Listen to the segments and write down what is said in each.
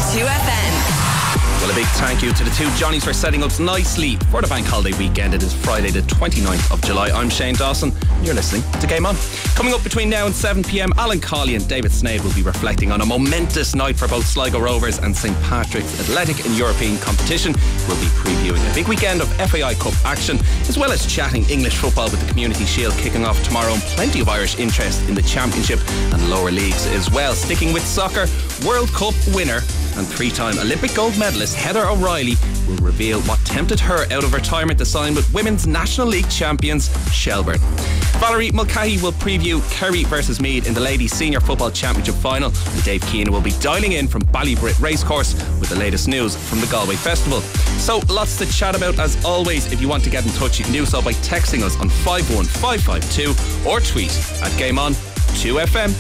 2FM. Well, a big thank you to the two Johnnies for setting us nicely for the bank holiday weekend. It is Friday the 29th of July. I'm Shane Dawson. You're listening to Game On. Coming up between now and 7pm, Alan Cawley and David Snade will be reflecting on a momentous night for both Sligo Rovers and St Patrick's Athletic in European competition. We'll be previewing a big weekend of FAI Cup action, as well as chatting English football with the Community Shield kicking off tomorrow, and plenty of Irish interest in the Championship and lower leagues as well. Sticking with soccer, World Cup winner and three-time Olympic gold medalist Heather O'Reilly will reveal what tempted her out of retirement to sign with Women's National League champions Shelbourne. Valerie Mulcahy will preview Kerry versus Meath in the Ladies Senior Football Championship final, and Dave Keane will be dialing in from Ballybrit Racecourse with the latest news from the Galway Festival. So lots to chat about as always. If you want to get in touch, you can do so by texting us on 51552 or tweet at GameOn2FM.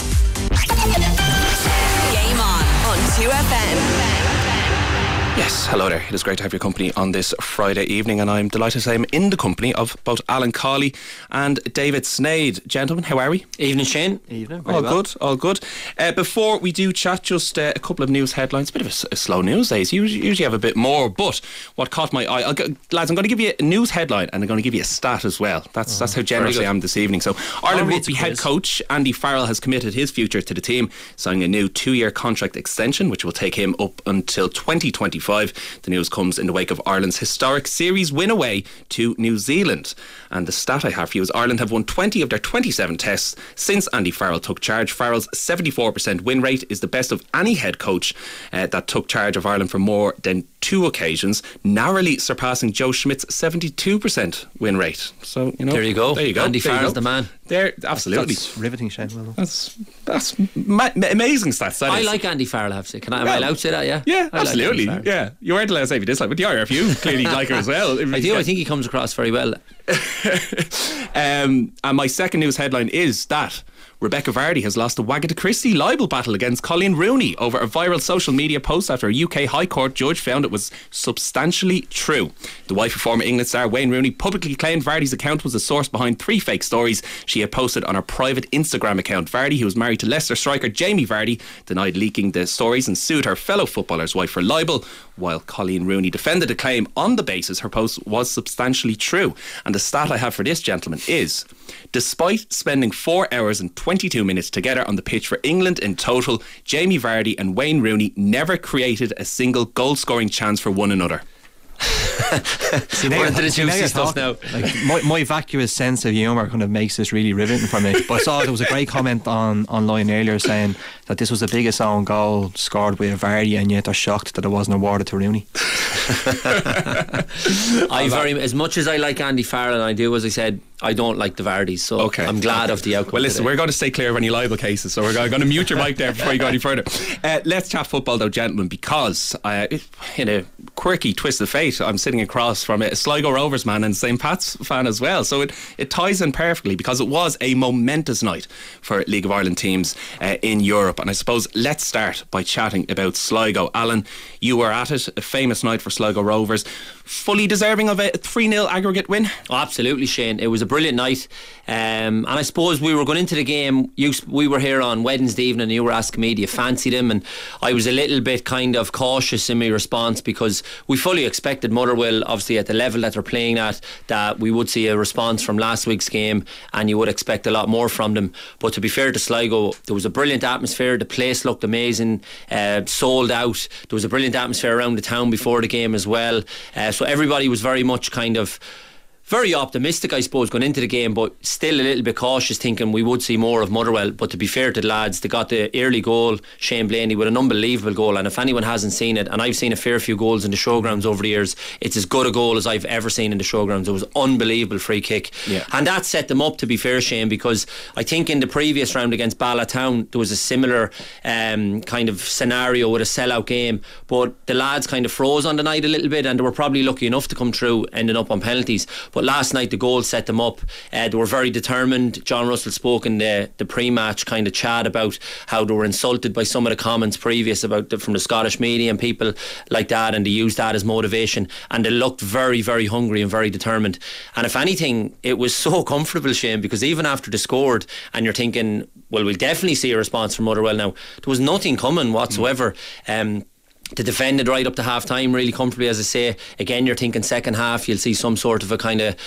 Game on 2FM. Yes, hello there. It is great to have your company on this Friday evening, and I'm delighted to say I'm in the company of both Alan Cawley and David Snade. Gentlemen, how are we? Evening, Shane. Evening. All good, all good. Before we do chat, just a couple of news headlines. A bit of a slow news days. You usually have a bit more, but what caught my eye, lads, I'm going to give you a news headline and I'm going to give you a stat as well. That's how generous I am this evening. So Ireland Rugby head coach Andy Farrell has committed his future to the team, signing a new 2-year contract extension which will take him up until 2025. The news comes in the wake of Ireland's historic series win away to New Zealand. And the stat I have for you is Ireland have won 20 of their 27 tests since Andy Farrell took charge. Farrell's 74% win rate is the best of any head coach that took charge of Ireland for more than 2 occasions, narrowly surpassing Joe Schmidt's 72% win rate. So, you know, there you go. Andy Farrell's the man. There, absolutely. That's riveting, Shane. Well done. That's amazing stats. I like Andy Farrell, I have to say. Am I allowed to say that? Yeah. Yeah, I absolutely. Like yeah, you weren't allowed to say if you dislike, but the IRFU clearly like her as well. I do. I think he comes across very well. And my second news headline is that Rebecca Vardy has lost a Wagatha Christie libel battle against Colleen Rooney over a viral social media post after a UK High Court judge found it was substantially true. The wife of former England star Wayne Rooney publicly claimed Vardy's account was the source behind 3 fake stories she had posted on her private Instagram account. Vardy, who was married to Leicester striker Jamie Vardy, denied leaking the stories and sued her fellow footballer's wife for libel, while Colleen Rooney defended the claim on the basis her post was substantially true. And the stat I have for this, gentleman, is despite spending 4 hours and 22 minutes together on the pitch for England in total, Jamie Vardy and Wayne Rooney never created a single goal-scoring chance for one another. See, now, we're into the juicy stuff talking, now. Like, my vacuous sense of humour kind of makes this really riveting for me. But I saw there was a great comment online earlier saying that this was the biggest own goal scored by a Vardy, and yet they're shocked that it wasn't awarded to Rooney. As much as I like Andy Farrell, and I do, as I said, I don't like the Vardys, so okay. I'm glad of the outcome. Well, listen, today. we're going to stay clear of any libel cases, so we're going to mute your mic there before you go any further. Let's chat football though, gentlemen, because in a quirky twist of fate, I'm sitting across from a Sligo Rovers man and St Pat's fan as well, so it ties in perfectly because it was a momentous night for League of Ireland teams in Europe. And I suppose let's start by chatting about Sligo. Alan, you were at it, a famous night for Sligo Rovers, fully deserving of a 3-0 aggregate win. Oh, absolutely, Shane. It was a brilliant night, and I suppose we were going into the game, we were here on Wednesday evening and you were asking me, do you fancy them? And I was a little bit kind of cautious in my response because we fully expected Motherwell, obviously at the level that they're playing at, that we would see a response from last week's game and you would expect a lot more from them. But to be fair to Sligo, there was a brilliant atmosphere, the place looked amazing, sold out, there was a brilliant atmosphere around the town before the game as well, so everybody was very much kind of very optimistic, I suppose, going into the game, but still a little bit cautious, thinking we would see more of Motherwell. But to be fair to the lads, they got the early goal, Shane Blaney, with an unbelievable goal. And if anyone hasn't seen it, and I've seen a fair few goals in the showgrounds over the years, it's as good a goal as I've ever seen in the showgrounds. It was unbelievable free kick, and that set them up, to be fair, Shane, because I think in the previous round against Bala Town there was a similar kind of scenario with a sellout game, but the lads kind of froze on the night a little bit, and they were probably lucky enough to come through, ending up on penalties. But last night the goal set them up. They were very determined. John Russell spoke in the pre-match kind of chat about how they were insulted by some of the comments previous from the Scottish media and people like that, and they used that as motivation, and they looked very, very hungry and very determined. And if anything, it was so comfortable, Shane, because even after they scored and you're thinking, well, we'll definitely see a response from Motherwell now, there was nothing coming whatsoever. They defended right up to half time really comfortably, as I say. Again, you're thinking second half you'll see some sort of a kind of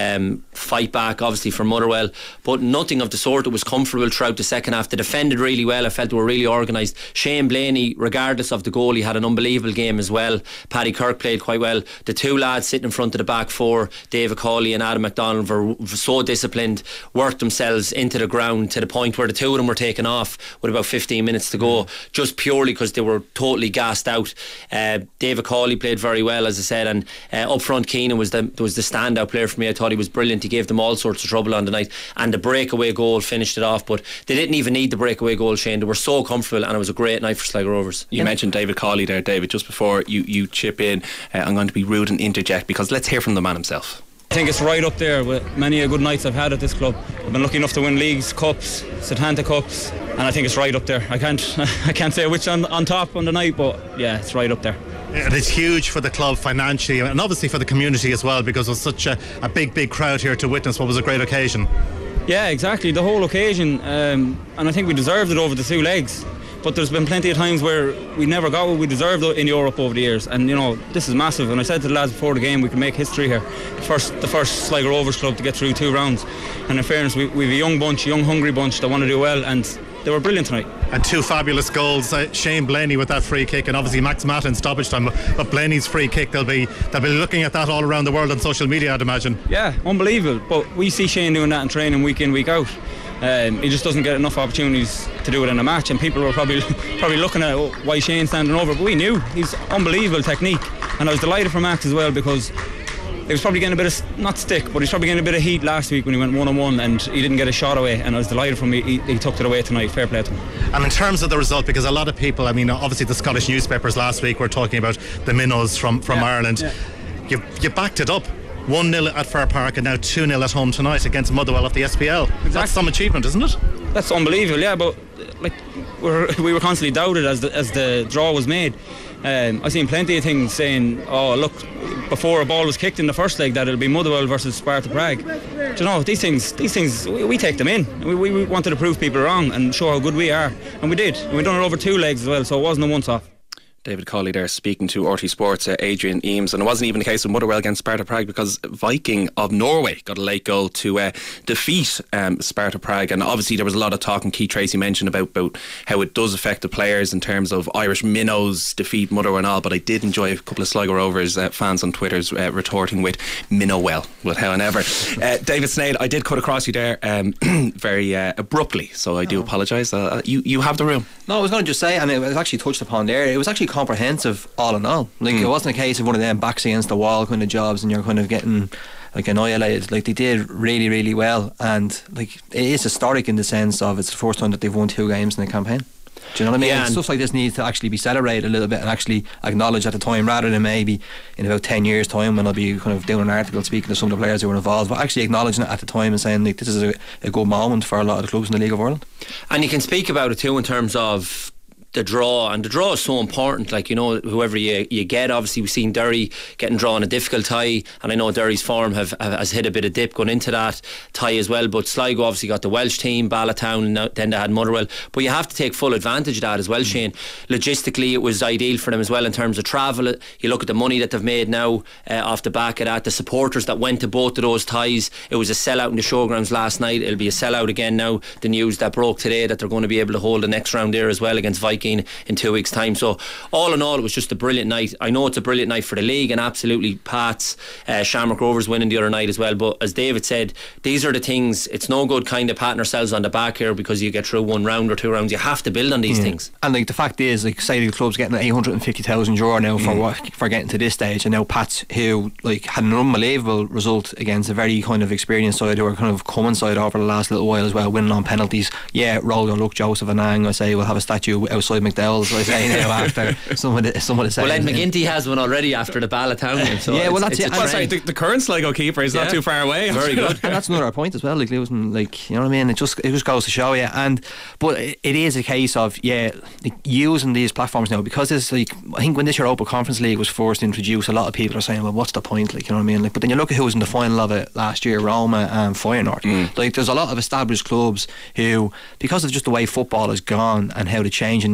fight back, obviously, for Motherwell, but nothing of the sort. It was comfortable throughout the second half. They defended really well. I felt they were really organised. Shane Blaney, regardless of the goal, he had an unbelievable game as well. Paddy Kirk played quite well. The two lads sitting in front of the back four, David Cawley and Adam McDonald, were so disciplined, worked themselves into the ground to the point where the two of them were taken off with about 15 minutes to go, just purely because they were totally gassed out. David Cawley played very well, as I said, and up front Keenan was the standout player for me. I thought he was brilliant. He gave them all sorts of trouble on the night, and the breakaway goal finished it off. But they didn't even need the breakaway goal, Shane. They were so comfortable, and it was a great night for Sligo Rovers. You mentioned David Cawley there, David. Just before you chip in, I'm going to be rude and interject, because let's hear from the man himself. I think it's right up there with many a good nights I've had at this club. I've been lucky enough to win leagues, cups, Setanta Cups, and I think it's right up there. I can't say which on top on the night, but yeah, it's right up there. And it's huge for the club financially, and obviously for the community as well, because it was such a big crowd here to witness what was a great occasion. Yeah, exactly, the whole occasion, and I think we deserved it over the two legs. But there's been plenty of times where we never got what we deserved in Europe over the years, and you know, this is massive. And I said to the lads before the game, we can make history here. The first Sligo Rovers club to get through 2 rounds, and in fairness, we've a young bunch, young hungry bunch that want to do well, and they were brilliant tonight. And 2 fabulous goals, Shane Blaney with that free kick, and obviously Max Mata in stoppage time. But Blaney's free kick, they'll be looking at that all around the world on social media, I'd imagine. Yeah, unbelievable. But we see Shane doing that in training week in, week out. He just doesn't get enough opportunities to do it in a match, and people were probably looking at why Shane's standing over, but we knew he's unbelievable technique. And I was delighted for Max as well, because he was probably getting a bit of, not stick, but he's probably getting a bit of heat last week when he went 1-on-1 and he didn't get a shot away, and I was delighted for him. He took it away tonight. Fair play to him. And in terms of the result, because a lot of people, I mean, obviously the Scottish newspapers last week were talking about the minnows from Ireland. Yeah. You backed it up. 1-0 at Fair Park and now 2-0 at home tonight against Motherwell of the SPL. Exactly. That's some achievement, isn't it? That's unbelievable, yeah, but like we were constantly doubted as the draw was made. I've seen plenty of things saying, oh look, before a ball was kicked in the first leg, that it'll be Motherwell versus Sparta Prague. Do you know, these things we take them in. We wanted to prove people wrong and show how good we are, and we did. And we done it over 2 legs as well, so it wasn't a once-off. David Cawley there speaking to RT Sports, Adrian Eames. And it wasn't even a case of Motherwell against Sparta Prague, because Viking of Norway got a late goal to defeat Sparta Prague. And obviously there was a lot of talk, and Keith Tracy mentioned about how it does affect the players in terms of Irish minnows defeat Motherwell and all. But I did enjoy a couple of Sligo Rovers fans on Twitter's retorting with Minnowell, with however. David Sneyd, I did cut across you there very abruptly, so I do apologise. You have the room. No, I was going to just say, and it was actually touched upon there, it was actually comprehensive all in all. Like it wasn't a case of one of them backs against the wall kind of jobs and you're kind of getting like annihilated. Like they did really, really well, and like it is historic in the sense of it's the first time that they've won 2 games in the campaign. Do you know what I mean? Yeah, stuff like this needs to actually be celebrated a little bit and actually acknowledged at the time, rather than maybe in about 10 years time when I'll be kind of doing an article speaking to some of the players who were involved, but actually acknowledging it at the time and saying like this is a good moment for a lot of the clubs in the League of Ireland. And you can speak about it too in terms of the draw, and the draw is so important. Like, you know, whoever you get, obviously we've seen Derry getting drawn a difficult tie, and I know Derry's form has hit a bit of dip going into that tie as well, but Sligo obviously got the Welsh team, Ballatown, and then they had Motherwell, but you have to take full advantage of that as well, Shane. Logistically it was ideal for them as well in terms of travel. You look at the money that they've made now off the back of that, the supporters that went to both of those ties. It was a sellout in the showgrounds last night. It'll be a sellout again now. The news that broke today that they're going to be able to hold the next round there as well against Viking in 2 weeks' time. So all in all, it was just a brilliant night. I know it's a brilliant night for the league, and absolutely Pats, Shamrock Rovers winning the other night as well. But as David said, these are the things. It's no good kind of patting ourselves on the back here because you get through 1 round or 2 rounds. You have to build on these things. And like the fact is, like say the club's getting €850,000 now for getting to this stage, and now Pats, who like had an unbelievable result against a very kind of experienced side who are kind of coming side over the last little while as well, winning on penalties. Yeah, roll your luck, Joseph Anang. I say we'll have a statue outside McDowell's, I say now, after some of the well, Ed McGinty has one already after the Ballatown. So yeah, well that's it. Sorry, the current Sligo keeper is not too far away. Very good. And that's another point as well. Like losing, like, you know what I mean. It just goes to show you. But it is a case of like, using these platforms now, because it's like, I think when this Europa Conference League was first introduced, a lot of people are saying, well, what's the point? Like, you know what I mean. Like, but then you look at who was in the final of it last year, Roma and Feyenoord. Like, there's a lot of established clubs who, because of just the way football has gone and how the change in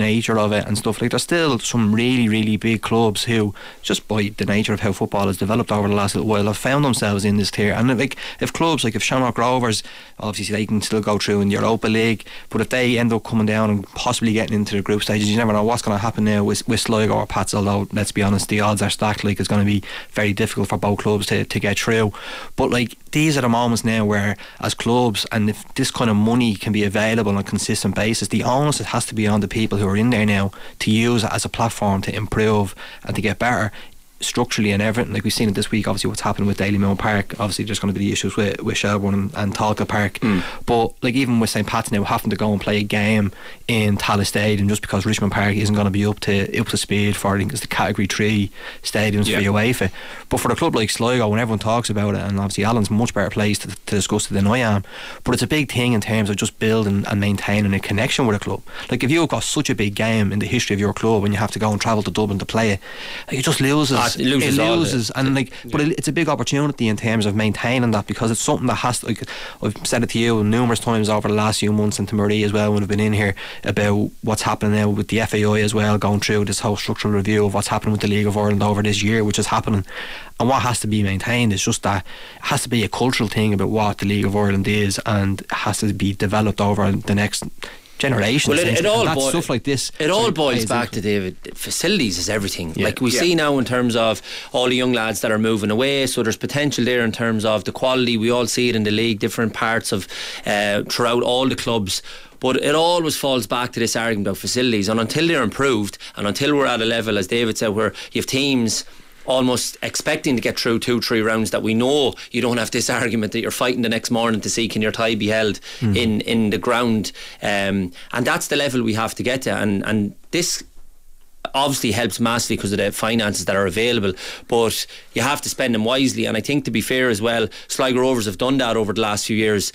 nature of it and stuff, like there's still some really, really big clubs who, just by the nature of how football has developed over the last little while, have found themselves in this tier. And like if clubs like if Shamrock Rovers, obviously they can still go through in the Europa League, but if they end up coming down and possibly getting into the group stages, you never know what's going to happen now with Sligo or Pats. Although let's be honest, the odds are stacked. Like it's going to be very difficult for both clubs to get through. But like these are the moments now where, as clubs, and if this kind of money can be available on a consistent basis, the onus it has to be on the people who are in there now to use it as a platform to improve and to get better structurally and everything. Like we've seen it this week, obviously what's happened with Dalymount Park. Obviously there's going to be the issues with Shelbourne and Talca Park, but like even with St. Pat's now having to go and play a game in Tallaght Stadium just because Richmond Park isn't going to be up to speed for, I think it's the category 3 stadiums for UEFA. But for a club like Sligo, when everyone talks about it, and obviously Alan's much better placed to discuss it than I am, but it's a big thing in terms of just building and maintaining a connection with a club. Like if you've got such a big game in the history of your club and you have to go and travel to Dublin to play it, like it just loses. It loses, and like, but it's a big opportunity in terms of maintaining that, because it's something that has to, like I've said it to you numerous times over the last few months, and to Marie as well when I've been in here, about what's happening now with the FAI as well, going through this whole structural review of what's happening with the League of Ireland over this year, which is happening. And what has to be maintained is just that it has to be a cultural thing about what the League of Ireland is, and it has to be developed over the next generation. Well, it all stuff like this. It all boils back to, David, facilities is everything. Like we see now in terms of all the young lads that are moving away, so there's potential there in terms of the quality. We all see it in the league, different parts of throughout all the clubs. But it always falls back to this argument about facilities, and until they're improved, and until we're at a level, as David said, where you have teams almost expecting to get through 2-3 rounds, that we know you don't have this argument that you're fighting the next morning to see can your tie be held in the ground, and that's the level we have to get to, and this obviously helps massively because of the finances that are available, but you have to spend them wisely. And I think, to be fair as well, Sligo Rovers have done that over the last few years,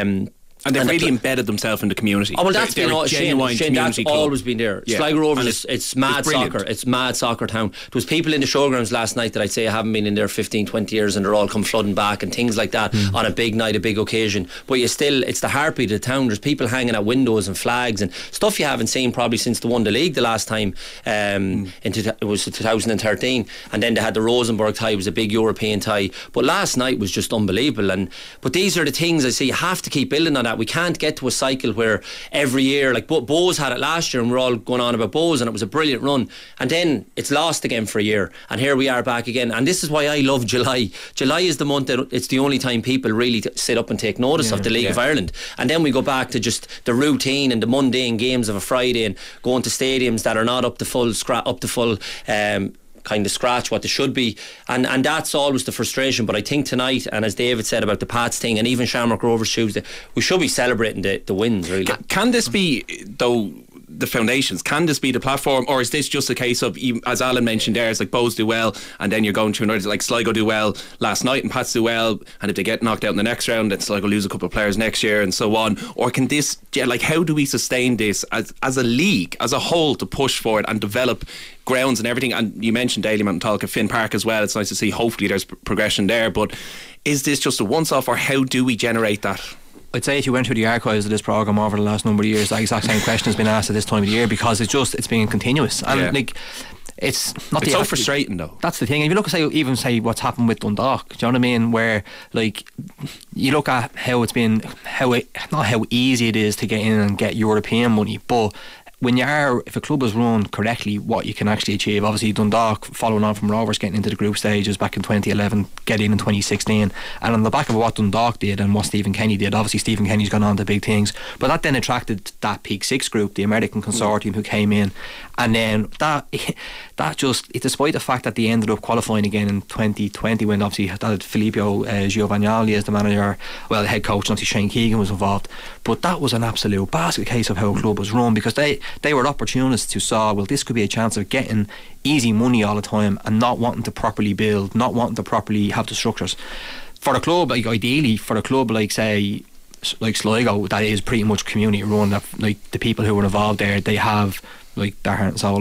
and they've really embedded themselves in the community. Oh, well, that's been Shane, that's club. always been there. Yeah. Sligo Rovers, it's mad soccer. It's mad soccer town. There was people in the showgrounds last night that I'd say haven't been in there 15-20 years, and they're all come flooding back and things like that on a big night, a big occasion. But it's the heartbeat of the town. There's people hanging at windows and flags and stuff you haven't seen probably since they won the league the last time. It was 2013, and then they had the Rosenborg tie. It was a big European tie, but last night was just unbelievable. But these are the things I say you have to keep building on that. We can't get to a cycle where every year, like Bowes had it last year, and we're all going on about Bowes, and it was a brilliant run, and then it's lost again for a year, and here we are back again. And this is why I love July. July is the month that it's the only time people really sit up and take notice of the League of Ireland, and then we go back to just the routine and the mundane games of a Friday, and going to stadiums that are not up to full kind of scratch what they should be, and that's always the frustration. But I think tonight, and as David said about the Pats thing, and even Shamrock Rovers Tuesday, we should be celebrating the wins, really. Can this be, though, the foundations? Can this be the platform, or is this just a case of, as Alan mentioned there, it's like Bowes do well and then you're going to another, like Sligo do well last night and Pats do well, and if they get knocked out in the next round then Sligo lose a couple of players next year and so on? Or can this, like, how do we sustain this as a league as a whole to push for it and develop grounds and everything? And you mentioned Dalymount and Talca, Finn Park as well. It's nice to see, hopefully there's progression there, but is this just a once off, or how do we generate that? I'd say if you went through the archives of this programme over the last number of years, that exact same question has been asked at this time of the year, because it's been continuous, and like it's not. It's so frustrating though. That's the thing. If you look at say what's happened with Dundalk, do you know what I mean? Where like you look at how it's been, not how easy it is to get in and get European money, but if a club is run correctly, what you can actually achieve. Obviously Dundalk, following on from Rovers getting into the group stages back in 2011, getting in 2016, and on the back of what Dundalk did and what Stephen Kenny did, obviously Stephen Kenny's gone on to big things, but that then attracted that Peak Six group, the American consortium, who came in, and then that just, despite the fact that they ended up qualifying again in 2020, when obviously that had Filippo Giovagnoli as the manager, well, the head coach, obviously Shane Keegan was involved, but that was an absolute basket case of how a club was run, because they were opportunists who saw, well, this could be a chance of getting easy money all the time and not wanting to properly build, not wanting to properly have the structures. For a club, like ideally, for a club like say like Sligo, that is pretty much community run, that like the people who were involved there, they have like their heart and soul is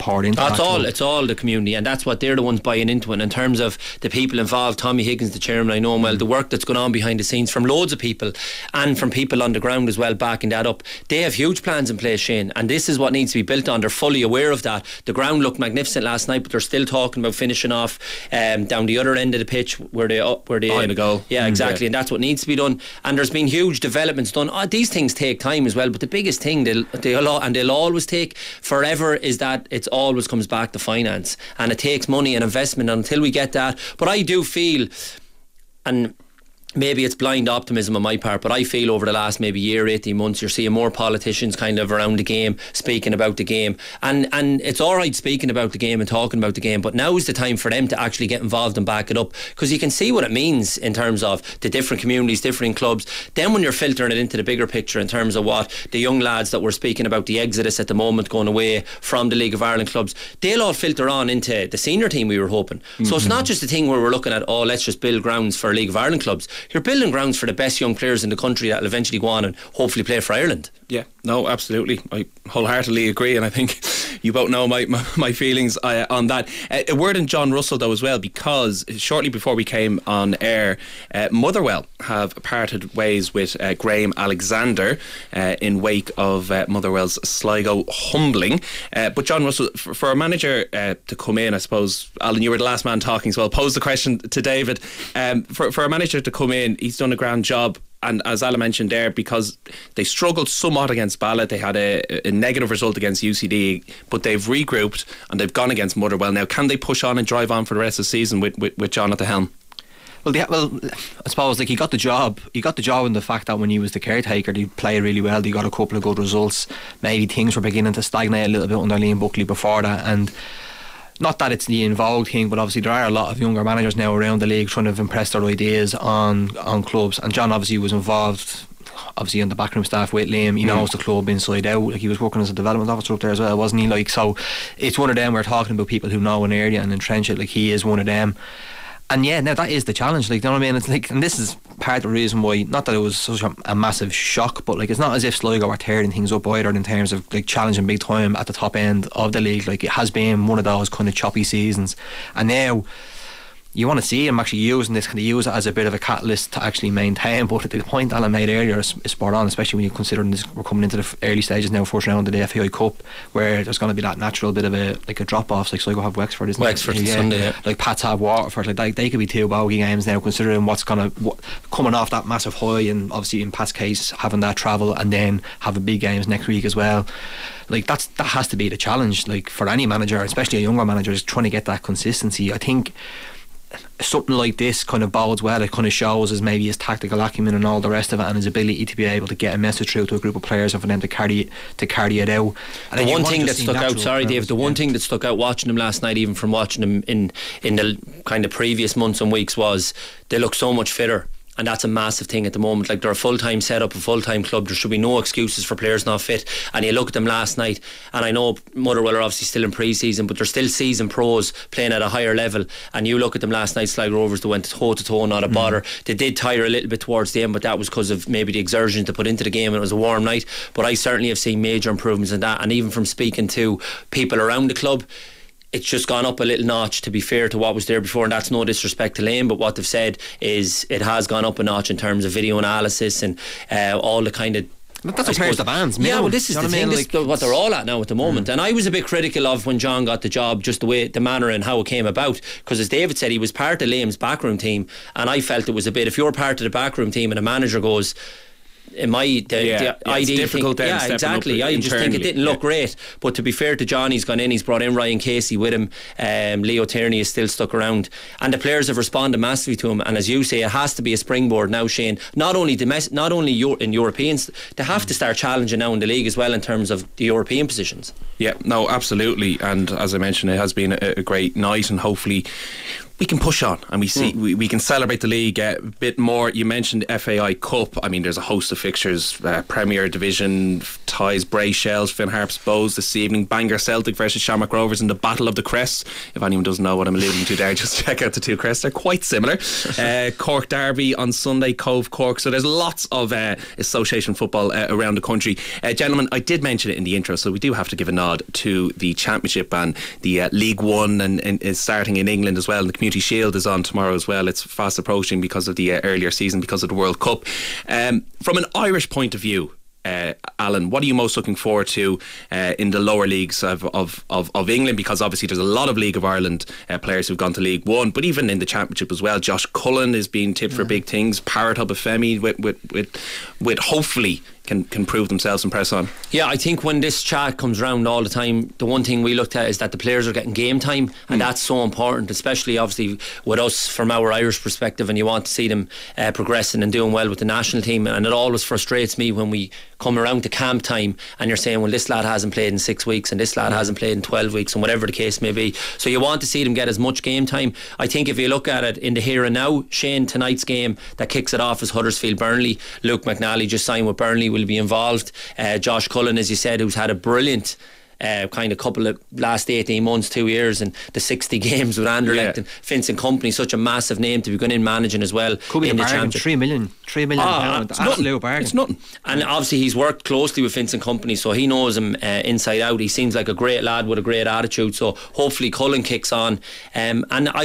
poured into That's that all. club. It's all the community, and that's what they're the ones buying into it. In terms of the people involved, Tommy Higgins, the chairman, I know him well. The work that's going on behind the scenes from loads of people and from people on the ground as well, backing that up. They have huge plans in place, Shane, and this is what needs to be built on. They're fully aware of that. The ground looked magnificent last night, but they're still talking about finishing off down the other end of the pitch where they behind the goal. Yeah, exactly, and that's what needs to be done. And there's been huge developments done. These things take time as well, but the biggest thing they'll always take forever is that it always comes back to finance, and it takes money and investment until we get that. But I do feel, and maybe it's blind optimism on my part, but I feel over the last maybe year, 18 months, you're seeing more politicians kind of around the game, speaking about the game, and it's alright speaking about the game and talking about the game, but now is the time for them to actually get involved and back it up, because you can see what it means in terms of the different communities, different clubs. Then when you're filtering it into the bigger picture in terms of what the young lads that we're speaking about, the exodus at the moment going away from the League of Ireland clubs, they'll all filter on into the senior team, we were hoping. So it's not just a thing where we're looking at, let's just build grounds for League of Ireland clubs. You're building grounds for the best young players in the country that will eventually go on and hopefully play for Ireland. Yeah, no, absolutely. I wholeheartedly agree, and I think you both know my feelings on that. A word on John Russell though as well, because shortly before we came on air, Motherwell have parted ways with Graham Alexander in wake of Motherwell's Sligo humbling. But John Russell, for a manager to come in, I suppose, Alan, you were the last man talking, so I'll pose the question to David. For a manager to come in, he's done a grand job. And as Alan mentioned there, because they struggled somewhat against Bala, they had a negative result against UCD, but they've regrouped and they've gone against Motherwell. Now, can they push on and drive on for the rest of the season with John at the helm? Well, I suppose he got the job. He got the job in the fact that when he was the caretaker, he played really well. He got a couple of good results. Maybe things were beginning to stagnate a little bit under Liam Buckley before that, and not that it's the involved thing, but obviously there are a lot of younger managers now around the league trying to impress their ideas on clubs, and John obviously was involved obviously in the backroom staff with Liam. He knows the club inside out. Like, he was working as a development officer up there as well, wasn't he? Like, so it's one of them. We're talking about people who know an area and entrench it. Like, he is one of them. And yeah, now that is the challenge, like, you know what I mean? It's like, and this is part of the reason why, not that it was such a massive shock, but like, it's not as if Sligo were tearing things up either in terms of like challenging big time at the top end of the league. Like, it has been one of those kind of choppy seasons, and now you want to see him actually using this, kind of use it as a bit of a catalyst to actually maintain. But the point Alan made earlier is spot on, especially when you consider this, we're coming into the early stages now, first round of the FAI Cup, where there's going to be that natural bit of a drop off. Like, Sligo have Wexford, isn't Wexford it? Sunday, yeah. Like Pats have Waterford. Like, they could be two bogey games now, considering what's coming off that massive high, and obviously in Pat's case having that travel and then having big games next week as well. Like, that has to be the challenge, like, for any manager, especially a younger manager, is trying to get that consistency. I think something like this kind of bodes well. It kind of shows as maybe his tactical acumen and all the rest of it, and his ability to be able to get a message through to a group of players and for them to carry it out. And the one thing that stuck out, sorry Dave, the one thing that stuck out watching them last night, even from watching them in the kind of previous months and weeks, was they look so much fitter. And that's a massive thing at the moment. Like, they're a full-time setup, a full-time club. There should be no excuses for players not fit. And you look at them last night, and I know Motherwell are obviously still in pre-season, but they're still season pros playing at a higher level. And you look at them last night, Sligo Rovers, they went toe to toe, not a bother. They did tire a little bit towards the end, but that was because of maybe the exertion to put into the game, and it was a warm night. But I certainly have seen major improvements in that. And even from speaking to people around the club, it's just gone up a little notch, to be fair to what was there before, and that's no disrespect to Lane, but what they've said is it has gone up a notch in terms of video analysis and all the kind of, that's what players demands. Yeah, well, this is the thing. This is what they're all at now at the moment. And I was a bit critical of when John got the job, just the manner and how it came about, because as David said, he was part of Liam's backroom team, and I felt it was a bit, if you're part of the backroom team and a manager goes, it's difficult then. Yeah, exactly. I just think it didn't look great. But to be fair to John, he's gone in, he's brought in Ryan Casey with him. Leo Tierney is still stuck around, and the players have responded massively to him. And as you say, it has to be a springboard now, Shane. Not only in Europeans, they have to start challenging now in the league as well in terms of the European positions. Yeah, no, absolutely. And as I mentioned, it has been a great night, and hopefully we can push on and we see we can celebrate the league a bit more. You mentioned FAI Cup. I mean, there's a host of fixtures, Premier Division ties, Bray Shells, Finn Harps Bows this evening, Bangor Celtic versus Shamrock Rovers in the Battle of the Crests. If anyone doesn't know what I'm alluding to there, just check out the two crests, they're quite similar. Cork Derby on Sunday, Cove Cork. So there's lots of association football around the country. Gentlemen, I did mention it in the intro, so we do have to give a nod to the Championship and the League One and is starting in England as well, and the Community Shield is on tomorrow as well. It's fast approaching because of the earlier season, because of the World Cup. From an Irish point of view, Alan, what are you most looking forward to in the lower leagues of England? Because obviously there's a lot of League of Ireland players who've gone to League One, but even in the Championship as well. Josh Cullen is being tipped for big things. Parrot Obafemi with hopefully can prove themselves and press on. Yeah, I think when this chat comes round all the time, the one thing we looked at is that the players are getting game time, and that's so important, especially obviously with us from our Irish perspective, and you want to see them progressing and doing well with the national team. And it always frustrates me when we come around to camp time and you're saying, well, this lad hasn't played in 6 weeks and this lad hasn't played in 12 weeks and whatever the case may be. So you want to see them get as much game time. I think if you look at it in the here and now, Shane, tonight's game that kicks it off is Huddersfield Burnley. Luke McNally just signed with Burnley, will be involved. Josh Cullen, as you said, who's had a brilliant kind of couple of last 18 months, 2 years, and the 60 games with Anderlecht and Vincent Kompany, such a massive name to be going in managing as well. Could be in a the bargain, Championship. £3 million pound, absolute bargain. It's nothing. And obviously he's worked closely with Vincent Kompany, so he knows him inside out. He seems like a great lad with a great attitude, so hopefully Cullen kicks on. And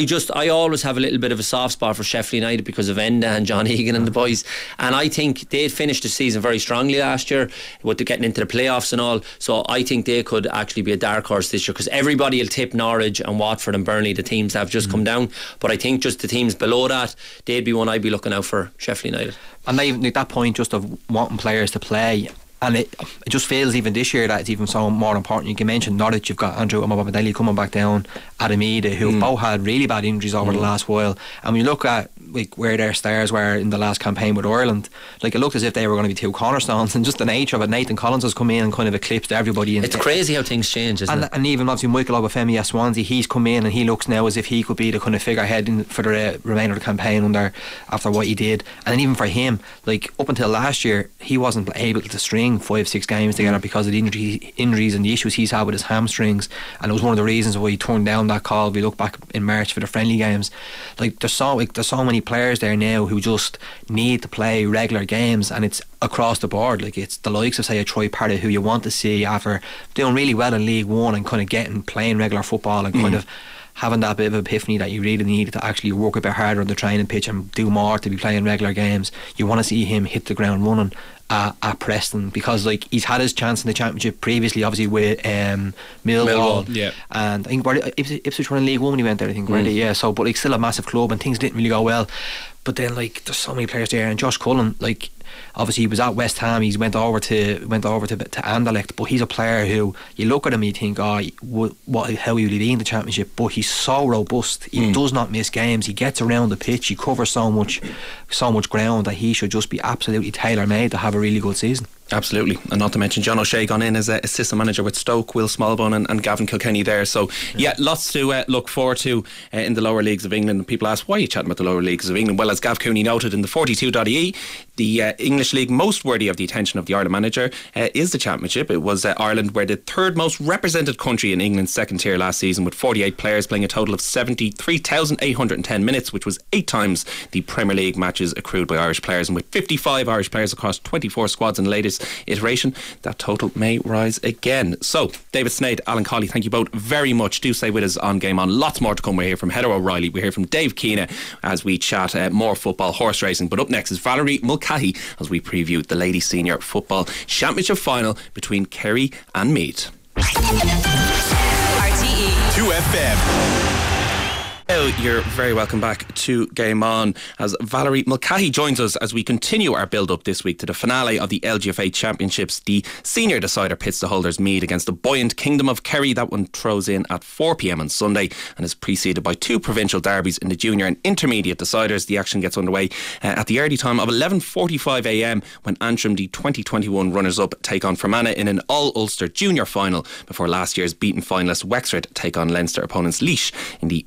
I always have a little bit of a soft spot for Sheffield United because of Enda and John Egan and the boys, and I think they finished the season very strongly last year with getting into the playoffs and all, so I think they could actually be a dark horse this year, because everybody will tip Norwich and Watford and Burnley, the teams that have just come down, but I think just the teams below that, they'd be one I'd be looking out for, Sheffield United. And they, like that point just of wanting players to play, and it just feels even this year that it's even so more important. You can mention Norwich, you've got Andrew Omobamidele coming back down, Adam Ida, who both had really bad injuries over the last while, and when you look at like where their stars were in the last campaign with Ireland, like it looked as if they were going to be two cornerstones, and just the nature of it, Nathan Collins has come in and kind of eclipsed everybody. It's crazy how things change, isn't it? And even obviously Michael Obafemi at Swansea, he's come in and he looks now as if he could be the kind of figurehead for the remainder of the campaign after what he did. And then even for him, like up until last year, he wasn't able to string 5-6 games together because of the injuries and the issues he's had with his hamstrings, and it was one of the reasons why he turned down that call. We look back in March for the friendly games. Like there's so many players there now who just need to play regular games, and it's across the board. Like it's the likes of say a Troy Parrott, who you want to see after doing really well in League One and kind of playing regular football and kind of having that bit of epiphany that you really need to actually work a bit harder on the training pitch and do more to be playing regular games. You want to see him hit the ground running at Preston, because like he's had his chance in the Championship previously, obviously with Millwall, and I think Ipswich were in League One when he went there, I think, weren't they? Yeah, so but like still a massive club and things didn't really go well. But then like there's so many players there, and Josh Cullen, like obviously he was at West Ham, he went over to Anderlecht, but he's a player who you look at him and you think, how will he be in the Championship? But he's so robust, he does not miss games, he gets around the pitch, he covers so much ground that he should just be absolutely tailor-made to have a really good season. Absolutely, and not to mention John O'Shea gone in as assistant manager with Stoke, Will Smallbone and Gavin Kilkenny there. So yeah, lots to look forward to in the lower leagues of England. People ask, why are you chatting about the lower leagues of England? Well, as Gav Cooney noted in the 42.ie, the English league most worthy of the attention of the Ireland manager is the Championship. It was Ireland were the third most represented country in England's second tier last season, with 48 players playing a total of 73,810 minutes, which was 8 times the Premier League matches accrued by Irish players, and with 55 Irish players across 24 squads in the latest iteration, that total may rise again. So David Sneyd, Alan Colley, thank you both very much. Do stay with us on Game On. Lots more to come. We hear from Heather O'Reilly, we hear from Dave Keena as we chat more football, horse racing. But up next is Valerie Mulcahy as we preview the Ladies Senior Football Championship final between Kerry and Meath. RTE 2FM. Hello, you're very welcome back to Game On as Valerie Mulcahy joins us as we continue our build-up this week to the finale of the LGFA Championships. The senior decider pits the holders Meath against the buoyant Kingdom of Kerry. That one throws in at 4 p.m. on Sunday and is preceded by 2 provincial derbies in the junior and intermediate deciders. The action gets underway at the early time of 11:45 a.m. when Antrim, the 2021 runners-up, take on Fermanagh in an all-Ulster junior final before last year's beaten finalists Wexford take on Leinster opponents Laois in the intermediate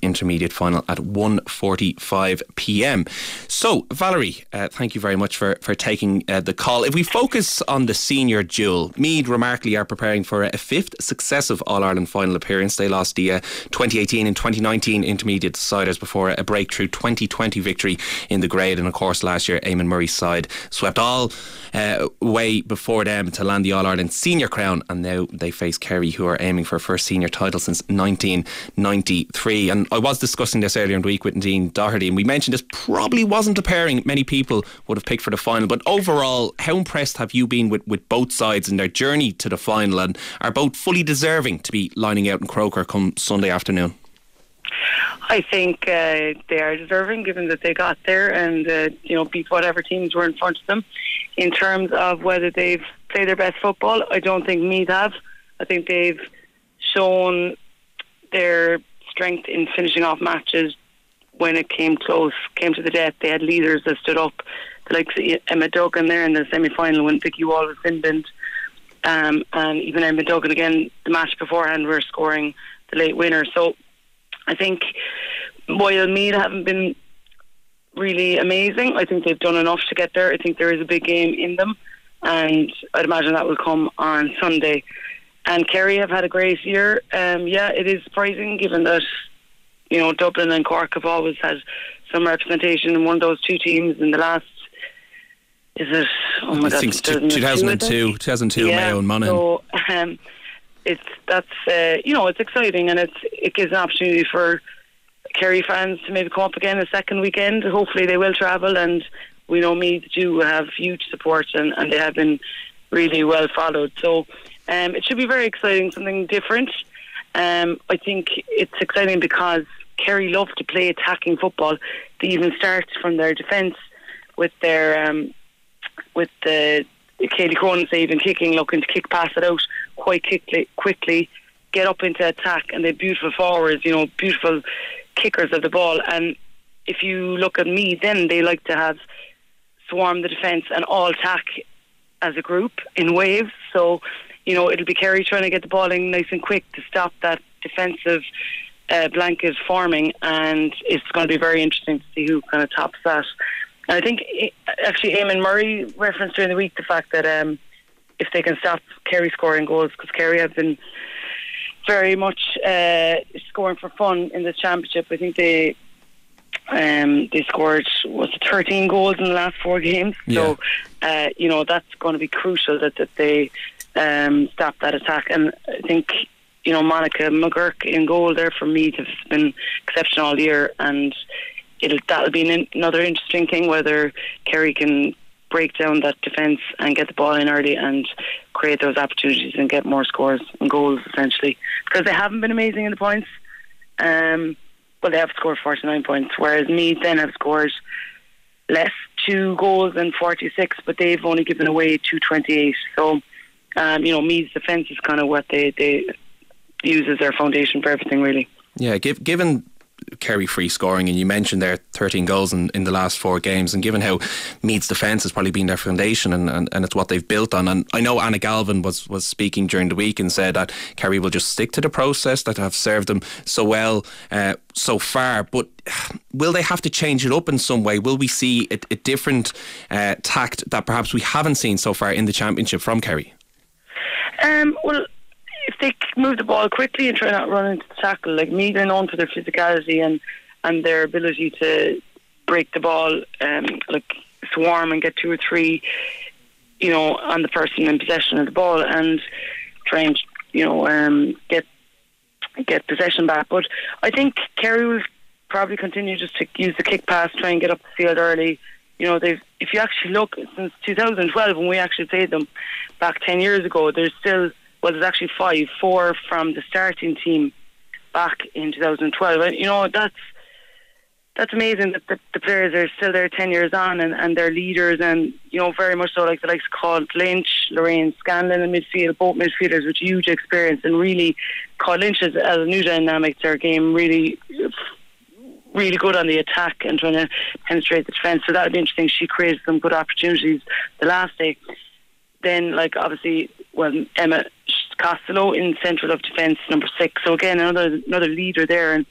intermediate final at 1:45 p.m. So, Valerie, thank you very much for taking the call. If we focus on the senior duel, Meath remarkably are preparing for a fifth successive All-Ireland final appearance. They lost the 2018 and 2019 intermediate deciders before a breakthrough 2020 victory in the grade, and of course last year Eamon Murray's side swept all way before them to land the All-Ireland senior crown, and now they face Kerry, who are aiming for a first senior title since 1993. And I was discussing this earlier in the week with Dean Doherty, and we mentioned this probably wasn't a pairing many people would have picked for the final, but overall, how impressed have you been with both sides in their journey to the final, and are both fully deserving to be lining out in Croker come Sunday afternoon? I think they are deserving, given that they got there and beat whatever teams were in front of them. In terms of whether they've played their best football, I don't think Meath have. I think they've shown their strength in finishing off matches when it came close, came to the death. They had leaders that stood up, like Emma Duggan there in the semi-final when Vicky Wall was Finland, and even Emma Duggan again the match beforehand were scoring the late winner. So I think while Meath haven't been really amazing, I think they've done enough to get there. I think there is a big game in them, and I'd imagine that will come on Sunday. And Kerry have had a great year. It is surprising given that Dublin and Cork have always had some representation in one of those two teams in the last, is it, oh my God, 2002 yeah, Mayo and Monaghan. So it's exciting, and it gives an opportunity for Kerry fans to maybe come up again a second weekend. Hopefully they will travel, and we know Meath do have huge support, and they have been really well followed. So it should be very exciting, something different. I think it's exciting because Kerry love to play attacking football. They even start from their defence with their with the Katie Cronin saving, kicking, looking to kick past it out quite quickly, get up into attack, and they're beautiful forwards, beautiful kickers of the ball. And if you look at Meath, then they like to have swarm the defence and all attack as a group in waves. So it'll be Kerry trying to get the ball in nice and quick to stop that defensive blanket forming, and it's going to be very interesting to see who kind of tops that. And I think actually Eamon Murray referenced during the week the fact that if they can stop Kerry scoring goals, because Kerry have been very much scoring for fun in this championship. I think they scored 13 goals in the last 4 games. Yeah. So that's going to be crucial that they stop that attack. And I think Monica McGurk in goal there for Meath has been exceptional all year, and that'll be another interesting thing, whether Kerry can break down that defence and get the ball in early and create those opportunities and get more scores and goals, essentially, because they haven't been amazing in the points. They have scored 49 points, whereas Meath then have scored less, 2 goals and 46, but they've only given away 228. So Meath's defence is kind of what they use as their foundation for everything, really. Yeah, given Kerry free scoring, and you mentioned there 13 goals in the last 4 games, and given how Meath's defence has probably been their foundation and it's what they've built on, and I know Anna Galvin was speaking during the week and said that Kerry will just stick to the process that have served them so well so far, but will they have to change it up in some way? Will we see a different tact that perhaps we haven't seen so far in the championship from Kerry? If they move the ball quickly and try not run into the tackle, like Meath are known for their physicality and their ability to break the ball, like swarm and get 2 or 3, on the person in possession of the ball and try and get possession back. But I think Kerry will probably continue just to use the kick pass, try and get up the field early. If you actually look, since 2012 when we actually played them back 10 years ago, there's actually 4 from the starting team back in 2012. And, that's amazing that the players are still there 10 years on and they're leaders, and, very much so, like the likes of Claude Lynch, Lorraine Scanlon in midfield, both midfielders with huge experience, and really Claude Lynch as a new dynamic to our game, really really good on the attack and trying to penetrate the defence. So that would be interesting. She created some good opportunities the last day. Then, obviously, Emma Costello in central of defence, number 6. So again, another leader there, and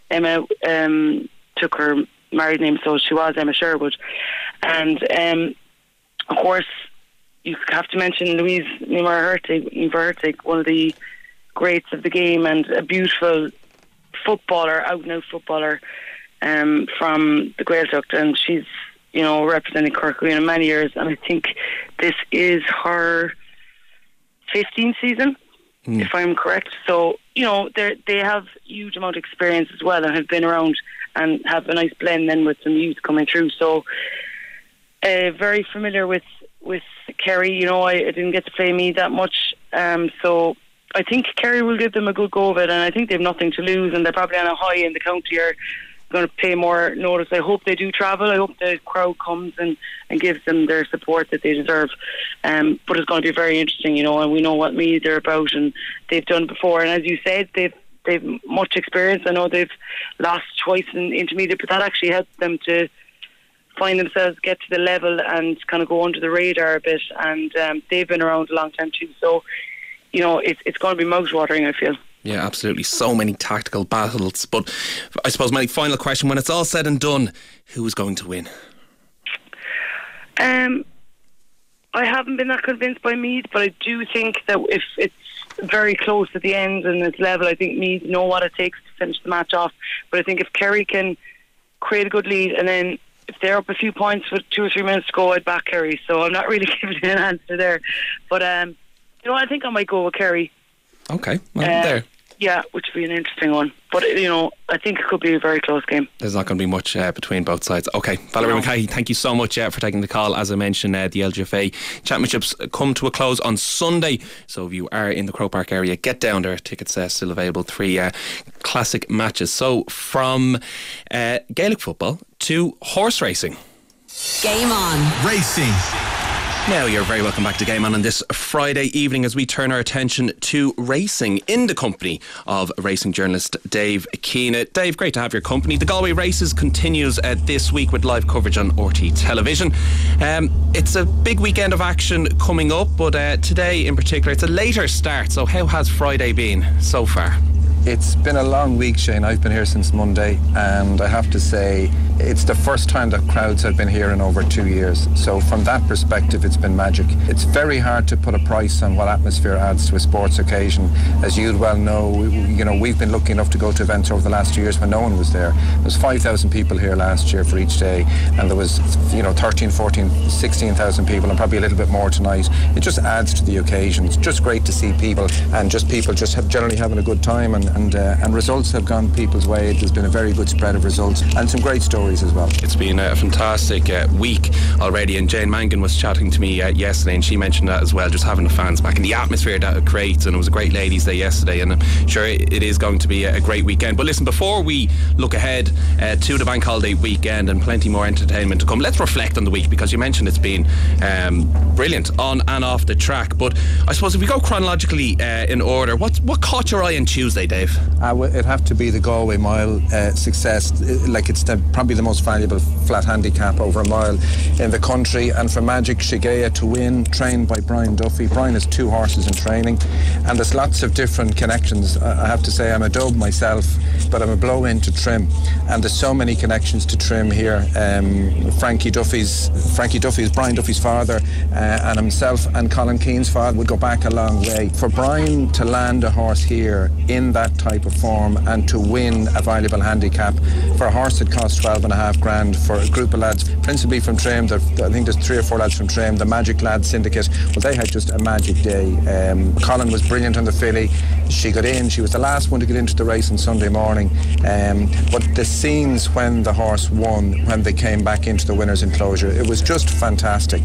Emma took her married name, so she was Emma Sherwood. And of course, you have to mention Louise Nima-Hurtig, one of the greats of the game and a beautiful footballer, out-and-out footballer from the Gaeltacht, and she's representing Cork in many years, and I think this is her 15th season, if I'm correct. So they have huge amount of experience as well, and have been around and have a nice blend then with some youth coming through. So very familiar with Kerry. I didn't get to play Meath that much, so I think Kerry will give them a good go of it, and I think they have nothing to lose, and they're probably on a high in the county, are going to pay more notice. I hope they do travel. I hope the crowd comes and gives them their support that they deserve. But it's going to be very interesting, and we know what Meath are about, and they've done it before. And as you said, they've much experience. I know they've lost twice in intermediate, but that actually helped them to find themselves, get to the level, and kind of go under the radar a bit. And they've been around a long time too. So, it's going to be mouth-watering, I feel. Yeah, absolutely. So many tactical battles. But I suppose my final question, when it's all said and done, who is going to win? I haven't been that convinced by Meath, but I do think that if it's very close at the end and it's level, I think Meath know what it takes to finish the match off. But I think if Kerry can create a good lead, and then if they're up a few points with 2 or 3 minutes to go, I'd back Kerry. So I'm not really giving an answer there. But I think I might go with Kerry. Okay, well, there. Yeah, which would be an interesting one. But, I think it could be a very close game. There's not going to be much between both sides. Okay, Valerie Mackay, thank you so much for taking the call. As I mentioned, the LGFA Championships come to a close on Sunday. So if you are in the Croke Park area, get down there. Tickets still available. 3 classic matches. So from Gaelic football to horse racing. Game on. Racing. Now you're very welcome back to Game On this Friday evening as we turn our attention to racing in the company of racing journalist Dave Keane. Dave, great to have your company. The Galway Races continues this week with live coverage on RT Television. It's a big weekend of action coming up, but today in particular it's a later start. So how has Friday been so far? It's been a long week, Shane. I've been here since Monday, and I have to say it's the first time that crowds have been here in over 2 years. So from that perspective, it's been magic. It's very hard to put a price on what atmosphere adds to a sports occasion. As you'd well know, we've been lucky enough to go to events over the last 2 years when no one was there. There was 5,000 people here last year for each day, and there was 13, 14, 16,000 people, and probably a little bit more tonight. It just adds to the occasion. It's just great to see people, and just people just generally having a good time, and results have gone people's way. There's been a very good spread of results and some great stories as well. It's been a fantastic week already, and Jane Mangan was chatting to me yesterday, and she mentioned that as well, just having the fans back and the atmosphere that it creates. And it was a great ladies' day yesterday, and I'm sure it is going to be a great weekend. But listen, before we look ahead to the bank holiday weekend and plenty more entertainment to come, let's reflect on the week, because you mentioned it's been brilliant on and off the track. But I suppose if we go chronologically in order, what caught your eye on Tuesday, Dave? It'd have to be the Galway Mile success. It's probably the most valuable flat handicap over a mile in the country, and for Magic Shigea to win, trained by Brian Duffy. Brian has 2 horses in training, and there's lots of different connections. I have to say I'm a Dove myself, but I'm a blow into Trim, and there's so many connections to Trim here. Frankie Duffy's Brian Duffy's father, and himself and Colin Keane's father would go back a long way. For Brian to land a horse here in that type of form and to win a valuable handicap for a horse that costs 12.5 grand for a group of lads, principally from Trim. I think there's 3 or 4 lads from Trim, the Magic Lad Syndicate. Well, they had just a magic day. Colin was brilliant on the filly. She got in. She was the last one to get into the race on Sunday morning. But the scenes when the horse won, when they came back into the winner's enclosure, it was just fantastic.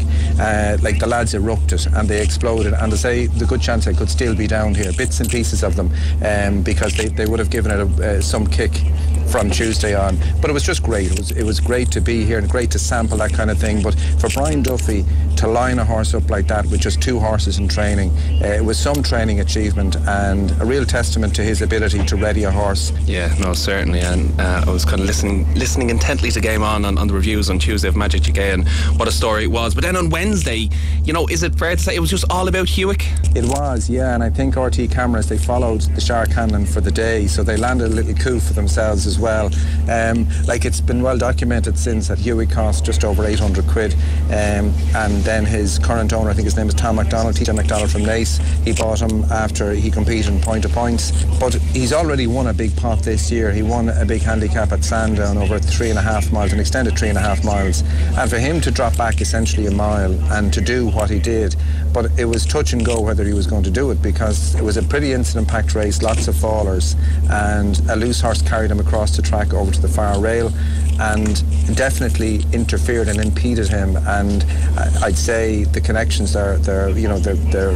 The lads erupted and they exploded, and to say the good chance they could still be down here, bits and pieces of them, because they would have given it some kick from Tuesday on. But it was just great. It was great to be here and great to sample that kind of thing. But for Brian Duffy to line a horse up like that with just 2 horses in training, it was some training achievement and a real testament to his ability to ready a horse. Yeah, no, certainly. And I was kind of listening intently to Game On the reviews on Tuesday of Magic Shigea, and what a story it was. But then on Wednesday, is it fair to say it was just all about Hewick? It was, yeah, and I think RT cameras, they followed the Shark Cannon for the day, so they landed a little coup for themselves as well. well. Like, it's been well documented since that Huey cost just over 800 quid, and then his current owner, I think his name is Tom McDonald, TJ McDonald from Naas, he bought him after he competed in point to points. But he's already won a big pot this year. He won a big handicap at Sandown over 3.5 miles, an extended 3.5 miles, and for him to drop back essentially a mile and to do what he did, but it was touch and go whether he was going to do it, because it was a pretty incident-packed race, lots of fallers, and a loose horse carried him across the track over to the far rail and definitely interfered and impeded him. And I'd say the connections there, there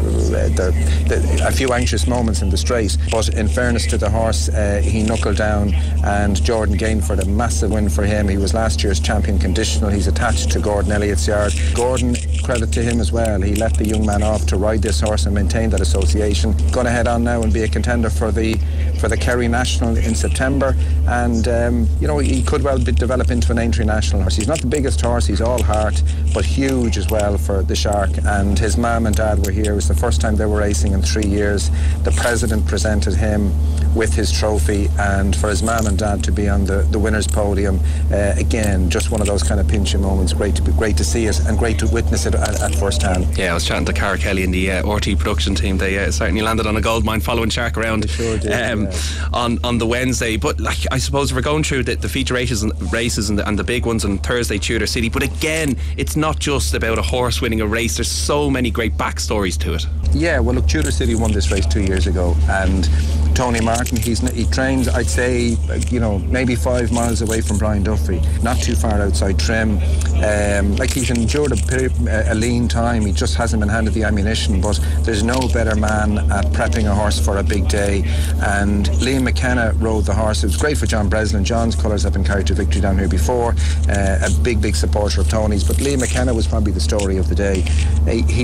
a few anxious moments in the straight, but in fairness to the horse, he knuckled down, and Jordan Gainford, a massive win for him. He was last year's champion conditional. He's attached to Gordon Elliott's yard. Gordon, credit to him as well, he let the young man off to ride this horse and maintain that association. Going to head on now and be a contender for the Kerry National in September, and he could well develop into an Aintree National horse. He's not the biggest horse, he's all heart, but huge as well for the Shark. And his mum and dad were here. It was the first time they were racing in 3 years. The president presented him with his trophy, and for his mum and dad to be on the winner's podium, again, just one of those kind of pinchy moments. Great to see it, and great to witness it at first hand. Yeah, I was chatting to Cara Kelly in the RT production team. They certainly landed on a gold mine following Shark around. They sure did, on the Wednesday. But like, I suppose we're going through the feature races and the big ones on Thursday, Tudor City, but again, it's not just about a horse winning a race. There's so many great backstories to it. Yeah, well look, Tudor City won this race 2 years ago, and Tony Martin, he trains, I'd say, maybe 5 miles away from Brian Duffy, not too far outside Trim. Like, he's endured a lean time. He just hasn't been handed the ammunition, but there's no better man at prepping a horse for a big day. And Liam McKenna rode the horse. It was great for John Breslin. John's colours have been carried to victory down here before. A big supporter of Tony's, but Liam McKenna was probably the story of the day. He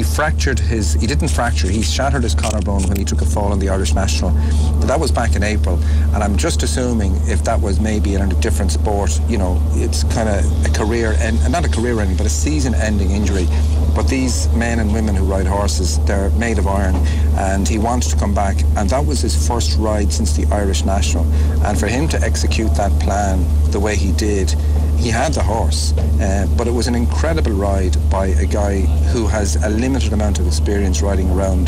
shattered his collarbone when he took a fall in the Irish National. That was back in April, and I'm just assuming if that was maybe in a different sport, it's kind of a career end, not a career ending, but a season ending injury. But these men and women who ride horses, they're made of iron, and he wanted to come back, and that was his first ride since the Irish National. And for him to execute that plan the way he did, he had the horse, but it was an incredible ride by a guy who has a limited amount of experience riding around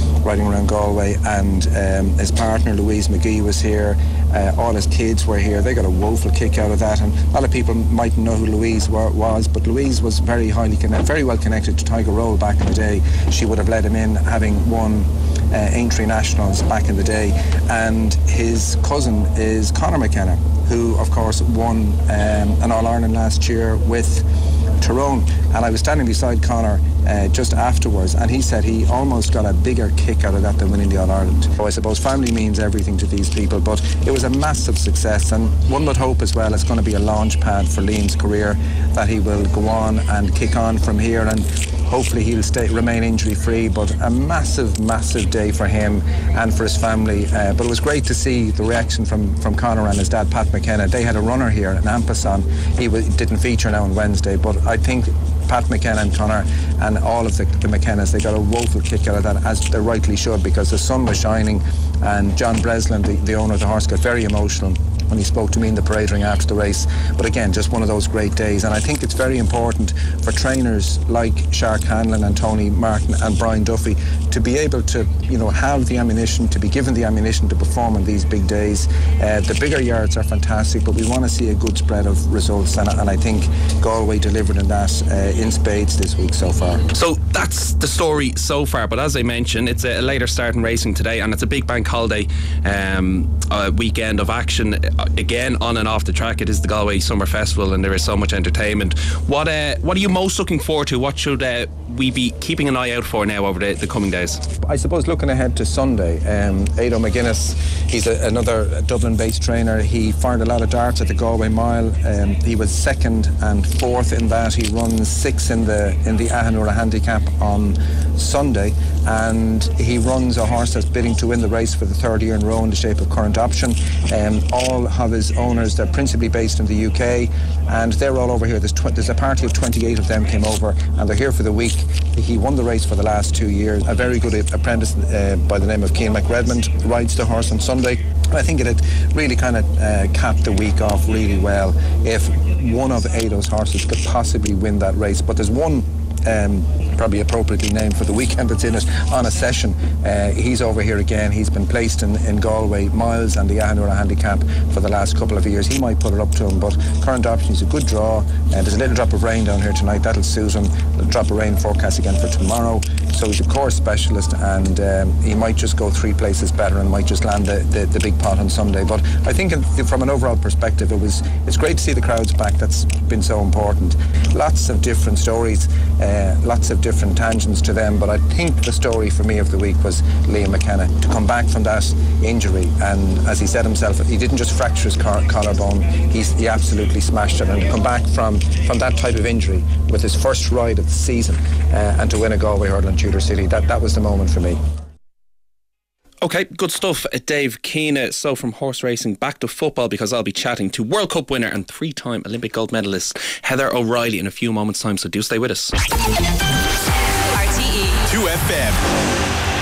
Galway, and his partner Louise McGee was here. All his kids were here. They got a woeful kick out of that, and a lot of people mightn't know who Louise was, but Louise was very well connected to Tiger Roll back in the day. She would have let him in, having won Aintree Nationals back in the day. And his cousin is Conor McKenna, who of course won an All-Ireland last year with Tyrone. And I was standing beside Conor just afterwards, and he said he almost got a bigger kick out of that than winning the All-Ireland. So I suppose family means everything to these people, but it was a massive success, and one would hope as well it's going to be a launch pad for Liam's career, that he will go on and kick on from here, and hopefully he'll remain injury free. But a massive day for him and for his family. But it was great to see the reaction from Conor and his dad Pat McKenna. They had a runner here, an Ampasson. He didn't feature now on Wednesday, but I think Pat McKenna and Conor and all of the McKennas, they got a woeful kick out of that, as they rightly should, because the sun was shining, and John Breslin, the owner of the horse, got very emotional when he spoke to me in the parade ring after the race. But again, just one of those great days, and I think it's very important for trainers like Shark Hanlon and Tony Martin and Brian Duffy to be able to have the ammunition, to be given the ammunition to perform on these big days. The bigger yards are fantastic, but we want to see a good spread of results, and I think Galway delivered in that in spades this week so far. So that's the story so far, but as I mentioned, it's a later start in racing today, and it's a big bank holiday weekend of action again on and off the track. It is the Galway Summer Festival, and there is so much entertainment. What are you most looking forward to? What should we be keeping an eye out for now over the coming days? I suppose looking ahead to Sunday, Aido McGuinness, he's another Dublin-based trainer. He fired a lot of darts at the Galway Mile. He was second and fourth in that. He runs 6 in the Ahanura handicap on Sunday, and he runs a horse that's bidding to win the race for the third year in a row in the shape of Current Option. All have his owners. They're principally based in the UK, and they're all over here. There's a party of 28 of them came over, and they're here for the week. He won the race for the last 2 years. A very good apprentice by the name of Cian McRedmond rides the horse on Sunday. I think it had really kind of capped the week off really well if one of Ado's horses could possibly win that race. But there's one probably appropriately named for the weekend that's in it, On a Session. He's over here again. He's been placed in Galway Miles and the Ahanura handicap for the last couple of years. He might put it up to him, but current option is a good draw. There's a little drop of rain down here tonight. That'll suit him. A drop of rain forecast again for tomorrow. So he's a course specialist, and he might just go 3 places better and might just land the big pot on Sunday. But I think from an overall perspective, it's great to see the crowds back. That's been so important. Lots of different stories, lots of different tangents to them, but I think the story for me of the week was Liam McKenna to come back from that injury, and as he said himself, he didn't just fracture his collarbone, he absolutely smashed it, and to come back from that type of injury with his first ride of the season and to win a Galway hurdle in Tudor City, that was the moment for me. Okay, good stuff, Dave Keane. So from horse racing back to football, because I'll be chatting to World Cup winner and 3-time Olympic gold medalist Heather O'Reilly in a few moments' time, so do stay with us. RTE 2FM.